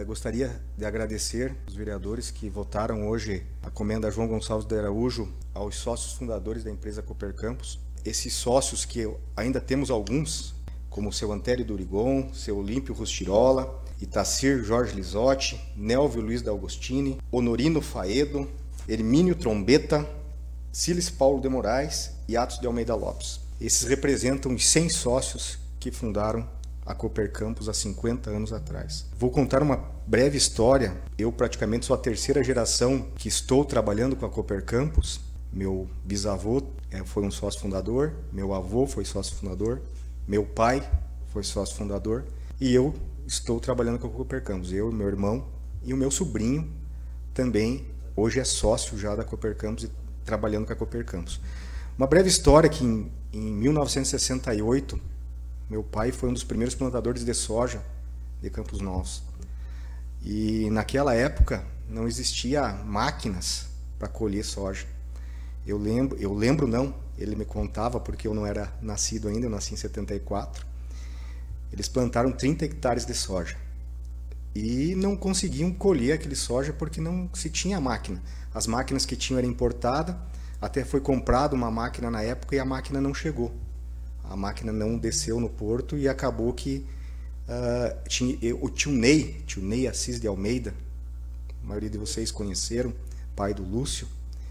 Gostaria de agradecer os vereadores que votaram hoje a comenda João Gonçalves de Araújo aos sócios fundadores da empresa Cooper Campos. Esses sócios que ainda temos alguns, como o seu Antério Durigon, seu Olímpio Rustirola, Itacir Jorge Lisotti, Nelvio Luiz D'Agostini, Honorino Faedo, Hermínio Trombeta, Siles Paulo de Moraes e Atos de Almeida Lopes. Esses representam os 100 sócios que fundaram a Cooper Campos há 50 anos atrás. Vou contar uma breve história. Eu praticamente sou a terceira geração que estou trabalhando com a Cooper Campos. Meu bisavô foi um sócio fundador, meu avô foi sócio fundador, meu pai foi sócio fundador e eu estou trabalhando com a Cooper Campos. Eu, meu irmão e o meu sobrinho também hoje é sócio já da Cooper Campos e trabalhando com a Cooper Campos. Uma breve história que em 1968 meu pai foi um dos primeiros plantadores de soja de Campos Novos. E naquela época não existia máquinas para colher soja. Eu lembro não, ele me contava porque eu não era nascido ainda, eu nasci em 74. Eles plantaram 30 hectares de soja. E não conseguiam colher aquele soja porque não se tinha máquina. As máquinas que tinham eram importadas, até foi comprada uma máquina na época e a máquina não chegou. A máquina não desceu no porto e acabou que o tio Ney Assis de Almeida, a maioria de vocês conheceram, pai do Lúcio,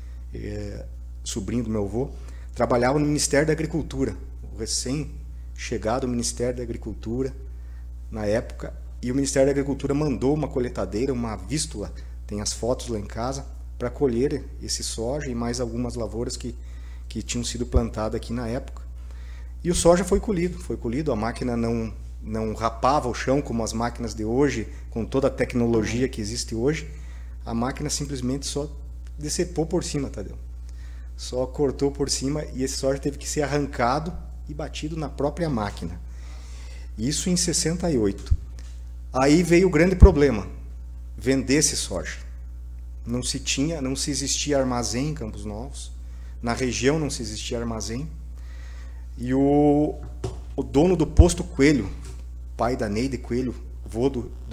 sobrinho do meu avô, trabalhava no Ministério da Agricultura, o recém-chegado Ministério da Agricultura na época, e o Ministério da Agricultura mandou uma coletadeira, uma vístula, tem as fotos lá em casa, para colher esse soja e mais algumas lavouras que tinham sido plantadas aqui na época. E o soja foi colhido, a máquina não rapava o chão como as máquinas de hoje, com toda a tecnologia que existe hoje. A máquina simplesmente só decepou por cima, Tadeu. Só cortou por cima e esse soja teve que ser arrancado e batido na própria máquina. Isso em 68. Aí veio o grande problema, vender esse soja. Não se existia armazém em Campos Novos, na região não se existia armazém. E o dono do posto Coelho, pai da Neide Coelho, avô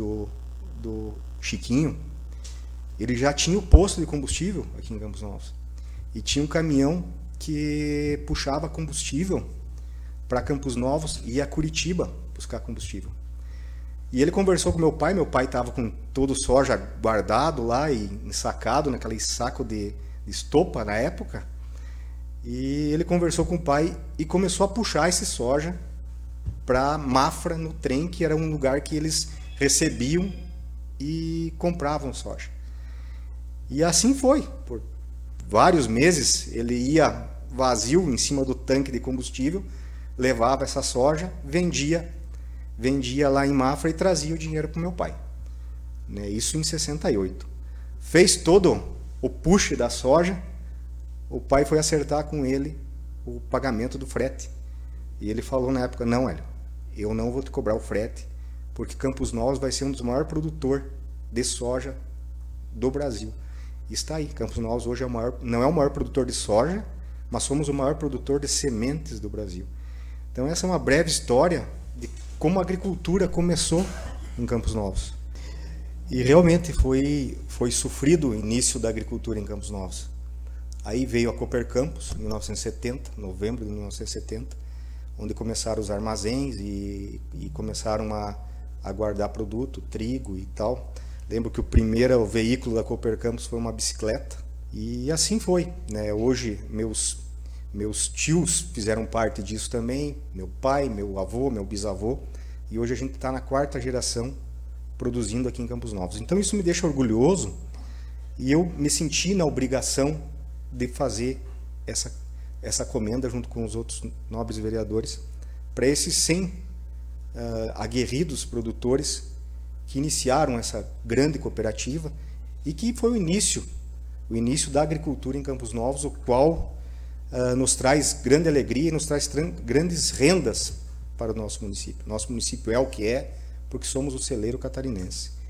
do Chiquinho, ele já tinha o posto de combustível aqui em Campos Novos. E tinha um caminhão que puxava combustível para Campos Novos e ia a Curitiba buscar combustível. E ele conversou com meu pai estava com todo o soja guardado lá e ensacado naquele saco de estopa na época. E ele conversou com o pai e começou a puxar esse soja para Mafra, no trem, que era um lugar que eles recebiam e compravam soja. E assim foi. Por vários meses ele ia vazio em cima do tanque de combustível, levava essa soja, vendia lá em Mafra e trazia o dinheiro para o meu pai. Isso em 68. Fez todo o push da soja. O pai foi acertar com ele o pagamento do frete. E ele falou na época, não, Hélio, eu não vou te cobrar o frete, porque Campos Novos vai ser um dos maiores produtores de soja do Brasil. E está aí, Campos Novos hoje não é o maior produtor de soja, mas somos o maior produtor de sementes do Brasil. Então essa é uma breve história de como a agricultura começou em Campos Novos. E realmente foi sofrido o início da agricultura em Campos Novos. Aí veio a Cooper Campos, em 1970, novembro de 1970, onde começaram os armazéns e começaram a guardar produto, trigo e tal. Lembro que o primeiro veículo da Cooper Campos foi uma bicicleta. E assim foi. Hoje, meus tios fizeram parte disso também, meu pai, meu avô, meu bisavô. E hoje a gente está na 4ª geração produzindo aqui em Campos Novos. Então isso me deixa orgulhoso e eu me senti na obrigação de fazer essa comenda junto com os outros nobres vereadores para esses 100 aguerridos produtores que iniciaram essa grande cooperativa e que foi o início da agricultura em Campos Novos, o qual nos traz grande alegria e nos traz grandes rendas para o nosso município. Nosso município é o que é porque somos o celeiro catarinense.